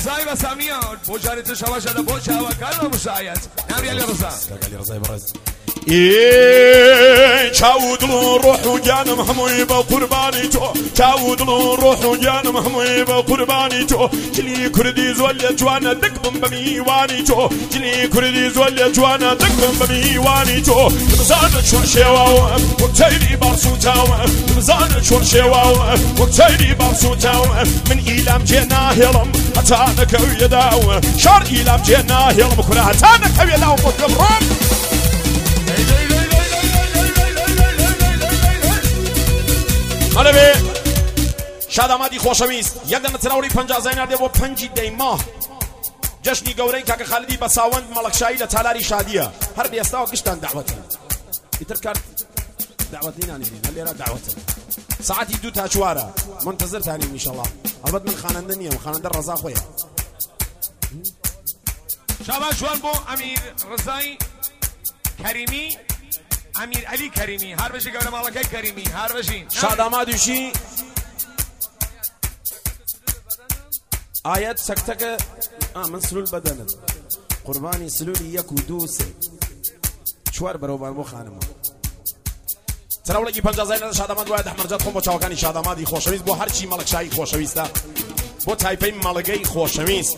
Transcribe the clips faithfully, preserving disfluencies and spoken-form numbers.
ڕزای بەسامیە بۆ جاری تر شەوەشە لە بۆ چاوەکانەوە مشایەت ناوی لە ڕزا کاکالی ڕزای بەڕێز إيه چاود لون روح وجانم هموي بقرباني تو چاود لون روح وجانم هموي بقرباني تو جلي كردي زول جوانا دقم بميواني تو جلي كردي زول جوانا دقم بميواني تو بزان شون شواو وقتيني بارسو تاو بزان شون شواو وقتيني بارسو تاو من إيلام جينا هلم حتى نكو يداو شار إيلام جينا هلم كره حتى نكو يداو مطلب مالبه شادامادی خوشویست یک دم تراوری پنجاه زینار دی و پنجی دیما جشنی گوری که خالدی بساوند ملکشایی لتالاری شادیه هر بیاستا و قشتن دعوتی ایتر کرد دعوتی نانی بین هلی را دعوتی ساعتی دو تا چواره منتظر تانیم ان شاء الله البته من خاننده نیم خاننده رضا خویا شاباش جوان بو امیر رضای کریمی امیر علی کریمی هر بشی گوره مالکای کریمی هر بشین شادامادیشی آیت سکتک آه من سلول بدنم قربانی سلولی یک و دو سه چوار بروبان بو خانم تراولگی پنجاه زاینه شاداماد باید احمرجات خون با چاوکانی شادامادی خوشویست بو هر چی مالکشایی خوشویسته بو تایپی مالگی خوشویست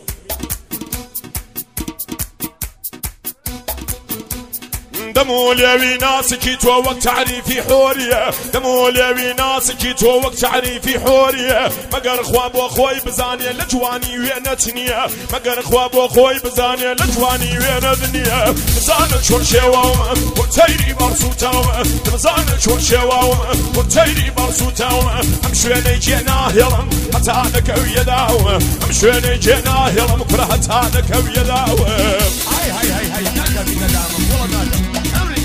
دمولي ناسكي تو وقت تعريفي حوريه دمولي ناسكي تو وقت تعريفي حوريه مقر خواب واخوي بزاني لجواني وين تنيه مقر خواب واخوي بزاني لجواني وين دنيا بزاني شون شواو وتيري برسوتاو بزاني شون شواو وتيري برسوتاو امشوني جينا هلم حتى انك ويداو امشوني جينا هلم كره حتى انك ويداو هاي هاي هاي هاي ناكا بينا دامم والله ناكا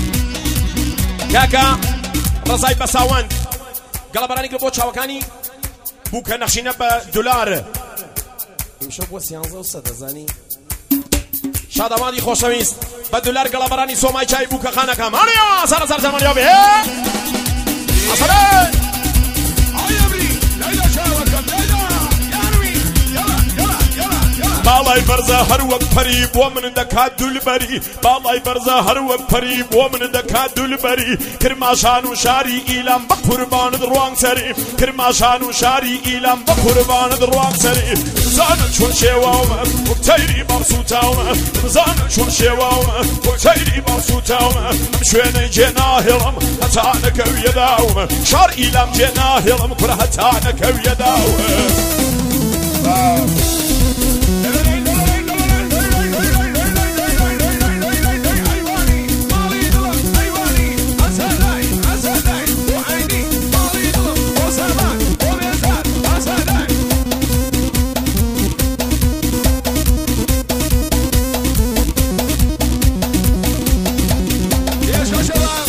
كاكا رزاي بساوند قال براني قلبو تشاوكاني بوكا نخشينا بدولار يمشو بو سيانزا وسادة زاني شادامادي خوشويست بدولار قال براني سوماي چاي بوكا خانكا ماريا سارا سارا زمان يوبي هي أصلاً هاي أبري ليلة شاوكا ليلة ياروي يلا يلا يلا يلا بالاي برزا هر وقت قريب ومن دكا دولبري بالاي برزا هر وقت قريب ومن دكا دولبري كرماشان وشاري إيلام بقربان دروان سري كرماشان وشاري إيلام بقربان دروان سري زان شون شواو وقتيري برسوتاو زان شون شواو وقتيري برسوتاو مشويني جينا هلم هتانك ويداو شار إيلام جينا هلم كره هتانك ويداو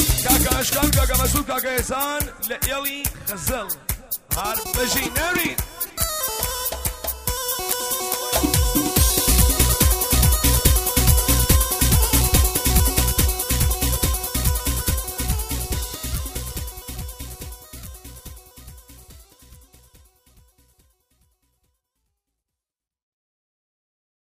كاكا إحسان لإلي غزل هار بجي ناري